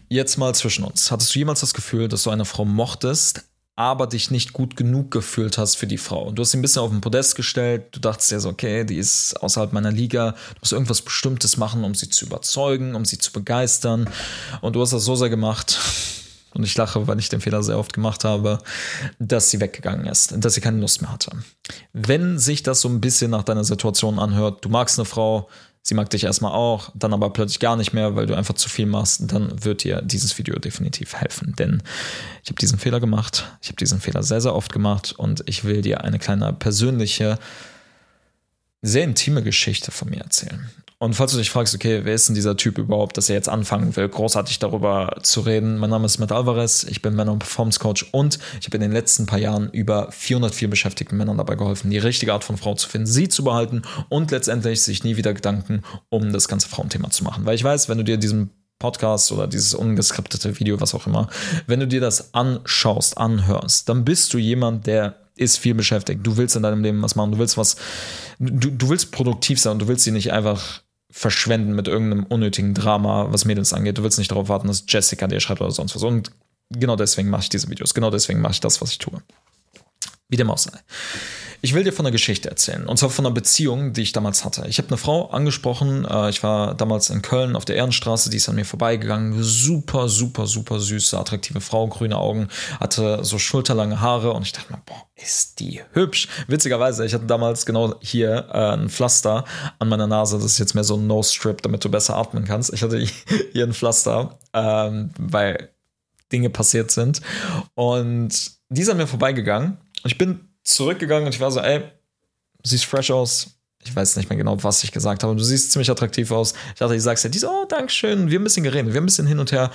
Jetzt mal zwischen uns. Hattest du jemals das Gefühl, dass du eine Frau mochtest, aber dich nicht gut genug gefühlt hast für die Frau? Du hast sie ein bisschen auf den Podest gestellt, du dachtest dir so, okay, die ist außerhalb meiner Liga, du musst irgendwas Bestimmtes machen, um sie zu überzeugen, um sie zu begeistern. Und du hast das so sehr gemacht, und ich lache, weil ich den Fehler sehr oft gemacht habe, dass sie weggegangen ist, dass sie keine Lust mehr hatte. Wenn sich das so ein bisschen nach deiner Situation anhört, du magst eine Frau, sie mag dich erstmal auch, dann aber plötzlich gar nicht mehr, weil du einfach zu viel machst, dann wird dir dieses Video definitiv helfen. Denn ich habe diesen Fehler gemacht, ich habe diesen Fehler sehr, sehr oft gemacht und ich will dir eine kleine persönliche, sehr intime Geschichte von mir erzählen. Und falls du dich fragst, okay, wer ist denn dieser Typ überhaupt, dass er jetzt anfangen will, großartig darüber zu reden? Mein Name ist Matt Alvarez, ich bin Männer- und Performance-Coach und ich habe in den letzten paar Jahren über 404 beschäftigten Männern dabei geholfen, die richtige Art von Frau zu finden, sie zu behalten und letztendlich sich nie wieder Gedanken um das ganze Frauenthema zu machen. Weil ich weiß, wenn du dir diesen Podcast oder dieses ungeskriptete Video, was auch immer, wenn du dir das anschaust, anhörst, dann bist du jemand, der ist viel beschäftigt. Du willst in deinem Leben was machen, du willst produktiv sein und du willst sie nicht einfach verschwenden mit irgendeinem unnötigen Drama, was Mädels angeht. Du willst nicht darauf warten, dass Jessica dir schreibt oder sonst was. Und genau deswegen mache ich diese Videos. Genau deswegen mache ich das, was ich tue. Wie dem auch sei. Ich will dir von einer Geschichte erzählen. Und zwar von einer Beziehung, die ich damals hatte. Ich habe eine Frau angesprochen. Ich war damals in Köln auf der Ehrenstraße. Die ist an mir vorbeigegangen. Super, super, super süße, attraktive Frau. Grüne Augen. Hatte so schulterlange Haare. Und ich dachte mir, boah, ist die hübsch. Witzigerweise, ich hatte damals genau hier ein Pflaster an meiner Nase. Das ist jetzt mehr so ein Nose-Strip, damit du besser atmen kannst. Ich hatte hier ein Pflaster, weil Dinge passiert sind. Und die ist an mir vorbeigegangen. Und ich bin zurückgegangen und ich war so, ey, siehst fresh aus. Ich weiß nicht mehr genau, was ich gesagt habe. Du siehst ziemlich attraktiv aus. Ich dachte, ich sag's dir. Die so, oh, Dankeschön. Wir haben ein bisschen geredet. Wir haben ein bisschen hin und her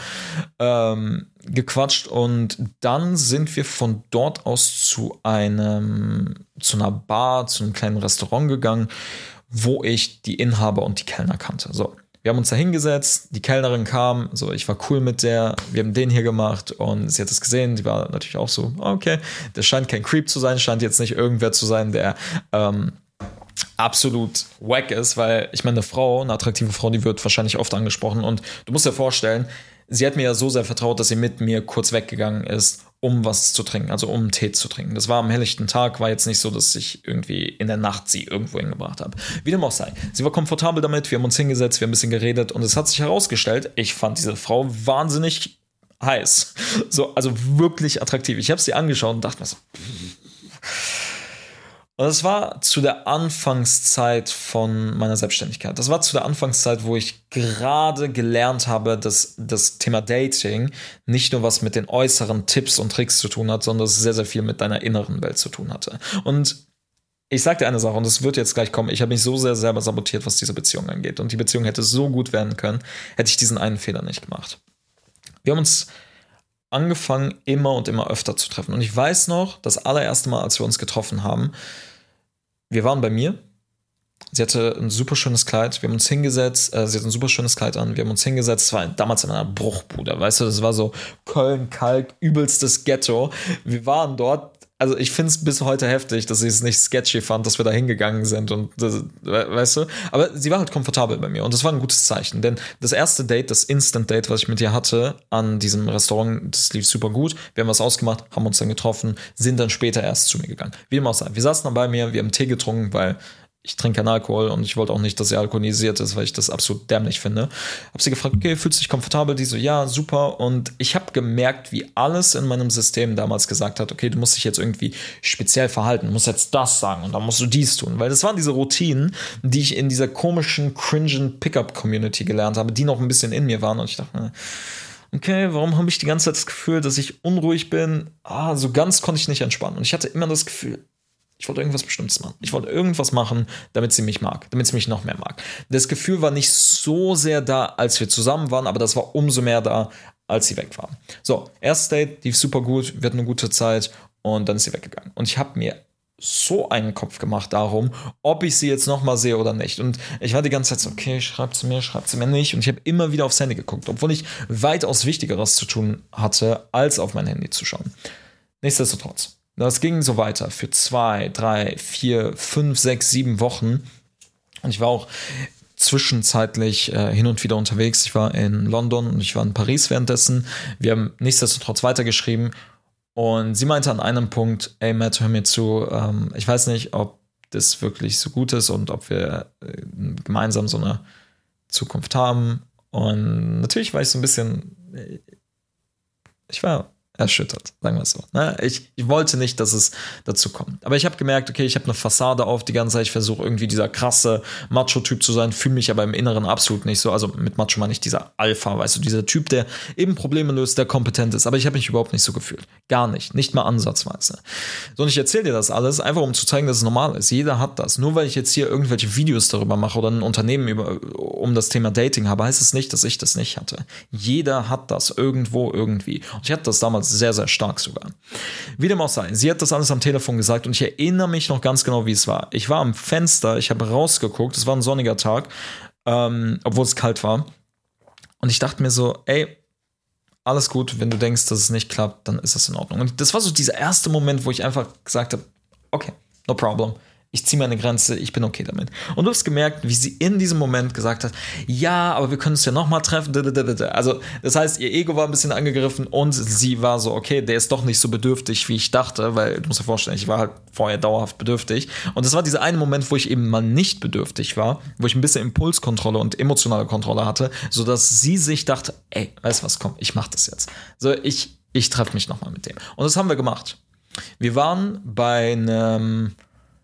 gequatscht. Und dann sind wir von dort aus zu einer Bar, zu einem kleinen Restaurant gegangen, wo ich die Inhaber und die Kellner kannte. So. Wir haben uns da hingesetzt, die Kellnerin kam, so, ich war cool mit der, wir haben den hier gemacht und sie hat es gesehen, die war natürlich auch so, okay, das scheint kein Creep zu sein, scheint jetzt nicht irgendwer zu sein, der absolut wack ist, weil ich meine, eine attraktive Frau, die wird wahrscheinlich oft angesprochen und du musst dir vorstellen, sie hat mir ja so sehr vertraut, dass sie mit mir kurz weggegangen ist, um was zu trinken, also um Tee zu trinken. Das war am helllichten Tag, war jetzt nicht so, dass ich irgendwie in der Nacht sie irgendwo hingebracht habe. Wie dem auch sei. Sie war komfortabel damit, wir haben uns hingesetzt, wir haben ein bisschen geredet und es hat sich herausgestellt, ich fand diese Frau wahnsinnig heiß. So, also wirklich attraktiv. Ich habe sie angeschaut und dachte mir so, und das war zu der Anfangszeit von meiner Selbstständigkeit. Das war zu der Anfangszeit, wo ich gerade gelernt habe, dass das Thema Dating nicht nur was mit den äußeren Tipps und Tricks zu tun hat, sondern dass es sehr, sehr viel mit deiner inneren Welt zu tun hatte. Und ich sag dir eine Sache, und das wird jetzt gleich kommen, ich habe mich so sehr selber sabotiert, was diese Beziehung angeht. Und die Beziehung hätte so gut werden können, hätte ich diesen einen Fehler nicht gemacht. Wir haben uns angefangen, immer und immer öfter zu treffen. Und ich weiß noch, das allererste Mal, als wir uns getroffen haben, wir waren bei mir. Sie hatte ein super schönes Kleid. Wir haben uns hingesetzt. Sie hatte ein super schönes Kleid an. Wir haben uns hingesetzt. Es war damals in einer Bruchbude. Weißt du, das war so Köln-Kalk, übelstes Ghetto. Wir waren dort. Also ich finde es bis heute heftig, dass ich es nicht sketchy fand, dass wir da hingegangen sind und das, weißt du, aber sie war halt komfortabel bei mir und das war ein gutes Zeichen, denn das erste Date, das Instant Date, was ich mit ihr hatte an diesem Restaurant, das lief super gut, wir haben was ausgemacht, haben uns dann getroffen, sind dann später erst zu mir gegangen. Wie dem auch sei, wir saßen dann bei mir, wir haben Tee getrunken, weil ich trinke keinen Alkohol und ich wollte auch nicht, dass sie alkoholisiert ist, weil ich das absolut dämlich finde. Hab sie gefragt, okay, fühlst du dich komfortabel? Die so, ja, super. Und ich habe gemerkt, wie alles in meinem System damals gesagt hat, okay, du musst dich jetzt irgendwie speziell verhalten, du musst jetzt das sagen und dann musst du dies tun. Weil das waren diese Routinen, die ich in dieser komischen, cringen Pickup-Community gelernt habe, die noch ein bisschen in mir waren. Und ich dachte, okay, warum habe ich die ganze Zeit das Gefühl, dass ich unruhig bin? So ganz konnte ich nicht entspannen. Und ich hatte immer das Gefühl, ich wollte irgendwas Bestimmtes machen. Ich wollte irgendwas machen, damit sie mich mag, damit sie mich noch mehr mag. Das Gefühl war nicht so sehr da, als wir zusammen waren, aber das war umso mehr da, als sie weg war. So, erstes Date lief super gut, wir hatten eine gute Zeit und dann ist sie weggegangen. Und ich habe mir so einen Kopf gemacht darum, ob ich sie jetzt nochmal sehe oder nicht. Und ich war die ganze Zeit so, okay, schreibt sie mir nicht. Und ich habe immer wieder aufs Handy geguckt, obwohl ich weitaus Wichtigeres zu tun hatte, als auf mein Handy zu schauen. Nichtsdestotrotz. Das ging so weiter für 2, 3, 4, 5, 6, 7 Wochen. Und ich war auch zwischenzeitlich hin und wieder unterwegs. Ich war in London und ich war in Paris währenddessen. Wir haben nichtsdestotrotz weitergeschrieben und sie meinte an einem Punkt, ey Matt, hör mir zu, ich weiß nicht, ob das wirklich so gut ist und ob wir gemeinsam so eine Zukunft haben. Und natürlich war ich so ein bisschen, ich war erschüttert, sagen wir es so. Ich wollte nicht, dass es dazu kommt. Aber ich habe gemerkt, okay, ich habe eine Fassade auf die ganze Zeit. Ich versuche irgendwie dieser krasse Macho-Typ zu sein, fühle mich aber im Inneren absolut nicht so. Also mit Macho meine ich dieser Alpha, weißt du, dieser Typ, der eben Probleme löst, der kompetent ist. Aber ich habe mich überhaupt nicht so gefühlt. Gar nicht. Nicht mal ansatzweise. So, und ich erzähle dir das alles, einfach um zu zeigen, dass es normal ist. Jeder hat das. Nur weil ich jetzt hier irgendwelche Videos darüber mache oder ein Unternehmen um das Thema Dating habe, heißt es nicht, dass ich das nicht hatte. Jeder hat das irgendwo, irgendwie. Und ich hatte das damals sehr, sehr stark sogar. Wie dem auch sei, sie hat das alles am Telefon gesagt und ich erinnere mich noch ganz genau, wie es war. Ich war am Fenster, ich habe rausgeguckt, es war ein sonniger Tag, obwohl es kalt war. Und ich dachte mir so, ey, alles gut, wenn du denkst, dass es nicht klappt, dann ist das in Ordnung. Und das war so dieser erste Moment, wo ich einfach gesagt habe, okay, no problem. Ich ziehe meine Grenze, ich bin okay damit. Und du hast gemerkt, wie sie in diesem Moment gesagt hat, ja, aber wir können uns ja nochmal treffen. Also das heißt, ihr Ego war ein bisschen angegriffen und sie war so, okay, der ist doch nicht so bedürftig, wie ich dachte, weil du musst dir vorstellen, ich war halt vorher dauerhaft bedürftig. Und das war dieser eine Moment, wo ich eben mal nicht bedürftig war, wo ich ein bisschen Impulskontrolle und emotionale Kontrolle hatte, sodass sie sich dachte, ey, weißt du was, komm, ich mach das jetzt. So, ich treffe mich nochmal mit dem. Und das haben wir gemacht. Wir waren bei einem,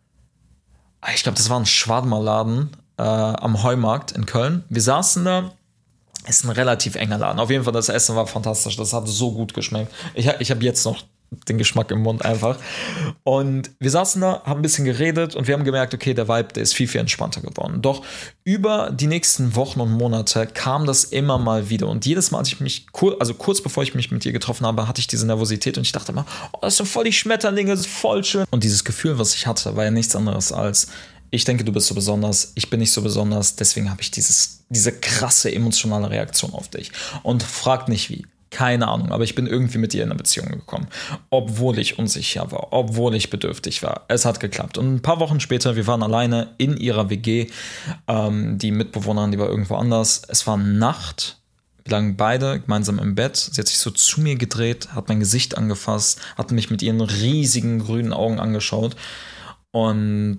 ich glaube, das war ein Schwarzmarktladen am Heumarkt in Köln. Wir saßen da, ist ein relativ enger Laden. Auf jeden Fall, das Essen war fantastisch, das hat so gut geschmeckt. Ich habe jetzt noch den Geschmack im Mund einfach. Und wir saßen da, haben ein bisschen geredet und wir haben gemerkt, okay, der Vibe, der ist viel, viel entspannter geworden. Doch über die nächsten Wochen und Monate kam das immer mal wieder. Und jedes Mal, als ich mich, kurz bevor ich mich mit ihr getroffen habe, hatte ich diese Nervosität und ich dachte immer, oh, das sind voll die Schmetterlinge, das ist voll schön. Und dieses Gefühl, was ich hatte, war ja nichts anderes als, ich denke, du bist so besonders, ich bin nicht so besonders, deswegen habe ich diese krasse emotionale Reaktion auf dich. Und frag nicht wie. Keine Ahnung, aber ich bin irgendwie mit ihr in eine Beziehung gekommen. Obwohl ich unsicher war, obwohl ich bedürftig war. Es hat geklappt. Und ein paar Wochen später, wir waren alleine in ihrer WG. Die Mitbewohnerin, die war irgendwo anders. Es war Nacht. Wir lagen beide gemeinsam im Bett. Sie hat sich so zu mir gedreht, hat mein Gesicht angefasst, hat mich mit ihren riesigen grünen Augen angeschaut und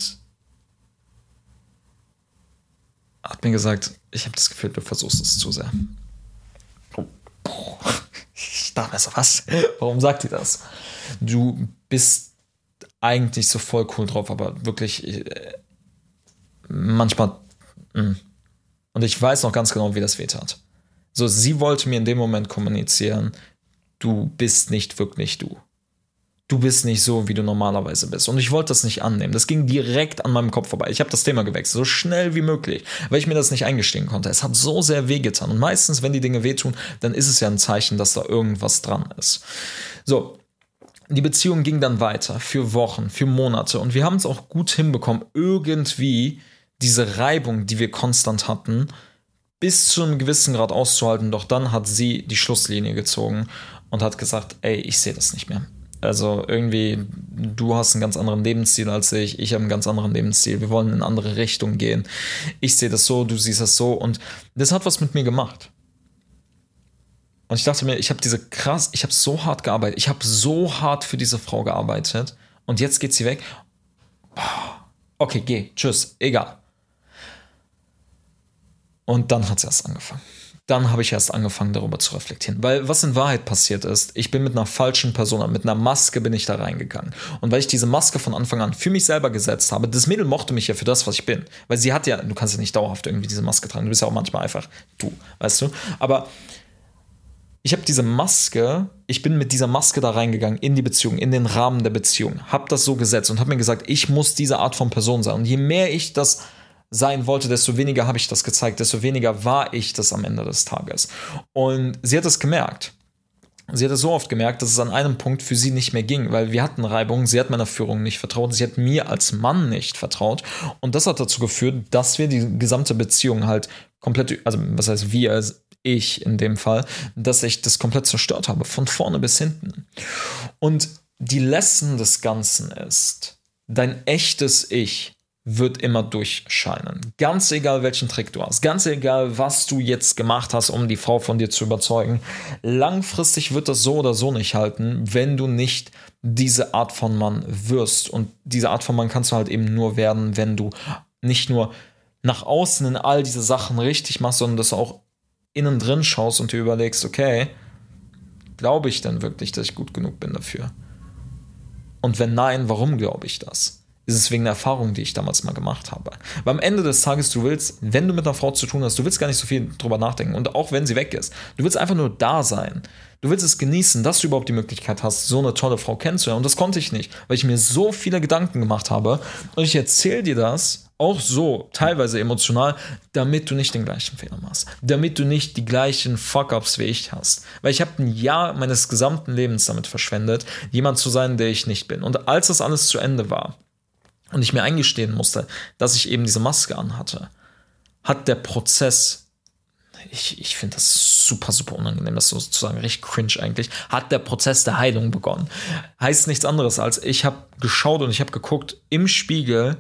hat mir gesagt, ich habe das Gefühl, du versuchst es zu sehr. Ich dachte mir so, was? Warum sagt die das? Du bist eigentlich so voll cool drauf, aber wirklich manchmal. Und ich weiß noch ganz genau, wie das wehtat. So, sie wollte mir in dem Moment kommunizieren, du bist nicht wirklich du. Du bist nicht so, wie du normalerweise bist. Und ich wollte das nicht annehmen. Das ging direkt an meinem Kopf vorbei. Ich habe das Thema gewechselt, so schnell wie möglich, weil ich mir das nicht eingestehen konnte. Es hat so sehr wehgetan. Und meistens, wenn die Dinge wehtun, dann ist es ja ein Zeichen, dass da irgendwas dran ist. So, die Beziehung ging dann weiter, für Wochen, für Monate. Und wir haben es auch gut hinbekommen, irgendwie diese Reibung, die wir konstant hatten, bis zu einem gewissen Grad auszuhalten. Doch dann hat sie die Schlusslinie gezogen und hat gesagt, ey, ich sehe das nicht mehr. Also irgendwie, du hast einen ganz anderen Lebensstil als ich habe einen ganz anderen Lebensstil, wir wollen in eine andere Richtung gehen. Ich sehe das so, du siehst das so und das hat was mit mir gemacht. Und ich dachte mir, ich habe so hart gearbeitet, ich habe so hart für diese Frau gearbeitet und jetzt geht sie weg. Okay, geh, tschüss, egal. Und dann hat sie erst angefangen. Dann habe ich erst angefangen, darüber zu reflektieren. Weil was in Wahrheit passiert ist, ich bin mit einer falschen Person, mit einer Maske bin ich da reingegangen. Und weil ich diese Maske von Anfang an für mich selber gesetzt habe, das Mädel mochte mich ja für das, was ich bin. Weil sie hat ja, du kannst ja nicht dauerhaft irgendwie diese Maske tragen, du bist ja auch manchmal einfach du, weißt du. Aber ich habe diese Maske, ich bin mit dieser Maske da reingegangen in die Beziehung, in den Rahmen der Beziehung, habe das so gesetzt und habe mir gesagt, ich muss diese Art von Person sein. Und je mehr ich das sein wollte, desto weniger habe ich das gezeigt, desto weniger war ich das am Ende des Tages. Und sie hat es gemerkt. Sie hat es so oft gemerkt, dass es an einem Punkt für sie nicht mehr ging, weil wir hatten Reibung, sie hat meiner Führung nicht vertraut, sie hat mir als Mann nicht vertraut und das hat dazu geführt, dass wir die gesamte Beziehung halt komplett, also was heißt wir, also ich in dem Fall, dass ich das komplett zerstört habe, von vorne bis hinten. Und die Lesson des Ganzen ist, dein echtes Ich wird immer durchscheinen. Ganz egal, welchen Trick du hast, ganz egal, was du jetzt gemacht hast, um die Frau von dir zu überzeugen, langfristig wird das so oder so nicht halten, wenn du nicht diese Art von Mann wirst. Und diese Art von Mann kannst du halt eben nur werden, wenn du nicht nur nach außen in all diese Sachen richtig machst, sondern dass du auch innen drin schaust und dir überlegst, okay, glaube ich denn wirklich, dass ich gut genug bin dafür? Und wenn nein, warum glaube ich das? Ist es wegen der Erfahrung, die ich damals mal gemacht habe? Weil am Ende des Tages, du willst, wenn du mit einer Frau zu tun hast, du willst gar nicht so viel drüber nachdenken. Und auch wenn sie weg ist, du willst einfach nur da sein. Du willst es genießen, dass du überhaupt die Möglichkeit hast, so eine tolle Frau kennenzulernen. Und das konnte ich nicht, weil ich mir so viele Gedanken gemacht habe. Und ich erzähle dir das auch so, teilweise emotional, damit du nicht den gleichen Fehler machst. Damit du nicht die gleichen Fuck-Ups wie ich hast. Weil ich habe ein Jahr meines gesamten Lebens damit verschwendet, jemand zu sein, der ich nicht bin. Und als das alles zu Ende war, und ich mir eingestehen musste, dass ich eben diese Maske anhatte, hat der Prozess, ich finde das super, super unangenehm, das sozusagen recht cringe eigentlich, hat der Prozess der Heilung begonnen. Heißt nichts anderes als, ich habe geschaut und ich habe geguckt im Spiegel,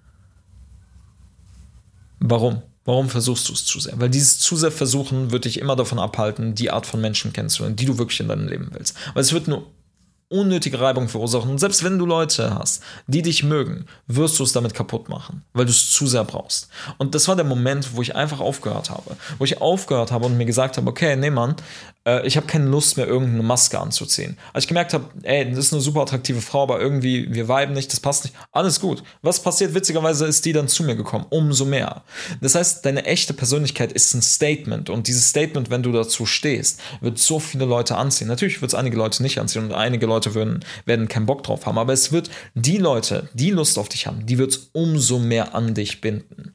warum? Warum versuchst du es zu sehr? Weil dieses zu sehr Versuchen wird dich immer davon abhalten, die Art von Menschen kennenzulernen, die du wirklich in deinem Leben willst. Weil es wird nur unnötige Reibung verursachen. Und selbst wenn du Leute hast, die dich mögen, wirst du es damit kaputt machen, weil du es zu sehr brauchst. Und das war der Moment, wo ich einfach aufgehört habe. Wo ich aufgehört habe und mir gesagt habe, okay, nee Mann, ich habe keine Lust mehr, irgendeine Maske anzuziehen. Als ich gemerkt habe, ey, das ist eine super attraktive Frau, aber irgendwie, wir viben nicht, das passt nicht. Alles gut. Was passiert? Witzigerweise ist die dann zu mir gekommen. Umso mehr. Das heißt, deine echte Persönlichkeit ist ein Statement. Und dieses Statement, wenn du dazu stehst, wird so viele Leute anziehen. Natürlich wird es einige Leute nicht anziehen und einige Leute werden keinen Bock drauf haben. Aber es wird die Leute, die Lust auf dich haben, die wird es umso mehr an dich binden.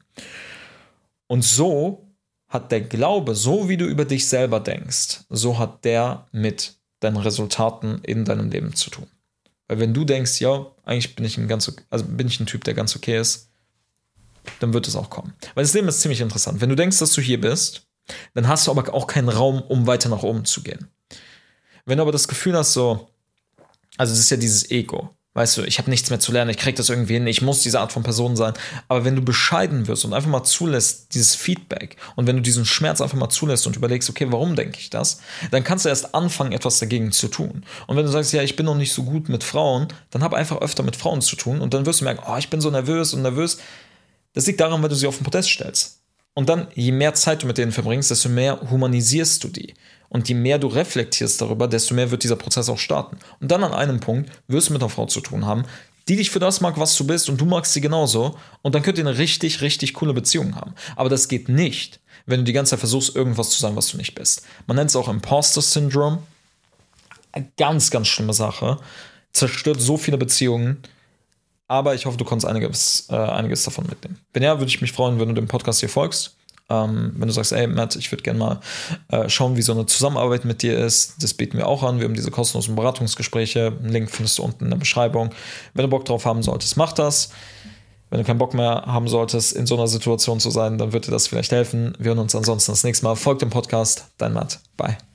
Und so hat der Glaube, so wie du über dich selber denkst, so hat der mit deinen Resultaten in deinem Leben zu tun. Weil wenn du denkst, ja, eigentlich bin ich ein Typ, der ganz okay ist, dann wird es auch kommen. Weil das Leben ist ziemlich interessant. Wenn du denkst, dass du hier bist, dann hast du aber auch keinen Raum, um weiter nach oben zu gehen. Wenn du aber das Gefühl hast, also das ist ja dieses Ego. Weißt du, ich habe nichts mehr zu lernen, ich krieg das irgendwie hin, ich muss diese Art von Person sein. Aber wenn du bescheiden wirst und einfach mal zulässt, dieses Feedback, und wenn du diesen Schmerz einfach mal zulässt und überlegst, okay, warum denke ich das, dann kannst du erst anfangen, etwas dagegen zu tun. Und wenn du sagst, ja, ich bin noch nicht so gut mit Frauen, dann hab einfach öfter mit Frauen zu tun und dann wirst du merken, oh, ich bin so nervös und nervös. Das liegt daran, weil du sie auf den Podest stellst. Und dann, je mehr Zeit du mit denen verbringst, desto mehr humanisierst du die. Und je mehr du reflektierst darüber, desto mehr wird dieser Prozess auch starten. Und dann an einem Punkt wirst du mit einer Frau zu tun haben, die dich für das mag, was du bist, und du magst sie genauso. Und dann könnt ihr eine richtig, richtig coole Beziehung haben. Aber das geht nicht, wenn du die ganze Zeit versuchst, irgendwas zu sein, was du nicht bist. Man nennt es auch Imposter-Syndrom. Eine ganz, ganz schlimme Sache. Zerstört so viele Beziehungen. Aber ich hoffe, du konntest einiges davon mitnehmen. Wenn ja, würde ich mich freuen, wenn du dem Podcast hier folgst. Wenn du sagst, ey Matt, ich würde gerne mal schauen, wie so eine Zusammenarbeit mit dir ist, das bieten wir auch an. Wir haben diese kostenlosen Beratungsgespräche. Einen Link findest du unten in der Beschreibung. Wenn du Bock drauf haben solltest, mach das. Wenn du keinen Bock mehr haben solltest, in so einer Situation zu sein, dann wird dir das vielleicht helfen. Wir hören uns ansonsten das nächste Mal. Folgt dem Podcast. Dein Matt. Bye.